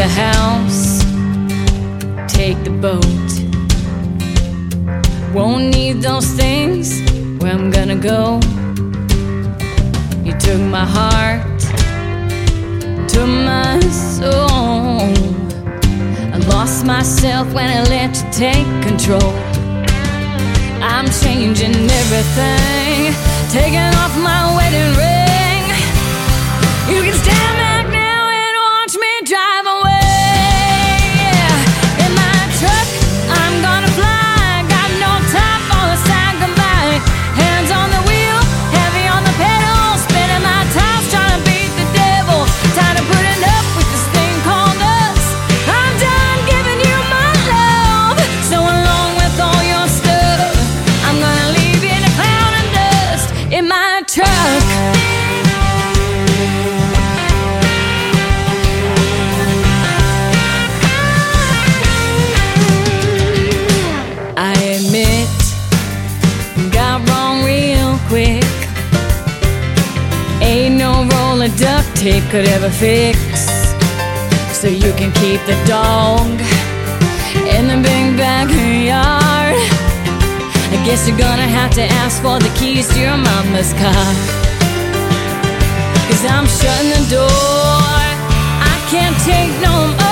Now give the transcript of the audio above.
the house, take the boat. Won't need those things, where I'm gonna go. You took my heart, took my soul. I lost myself when I let you take control. I'm changing everything, taking off my wedding ring. You can stand back now and watch me drive away. In my truck, I'm gonna fly. Got no time for a sad goodbye. Hands on the wheel, heavy on the pedal, spinning my tires, trying to beat the devil. Tired of putting up with this thing called us. I'm done giving you my love, so along with all your stuff, I'm gonna leave you in a cloud of dust in my truck. I admit, got wrong real quick. Ain't no roll of duct tape could ever fix. So you can keep the dog in the big backyard. I guess you're gonna have to ask for the keys to your mama's car. 'Cause I'm shutting the door, I can't take no more.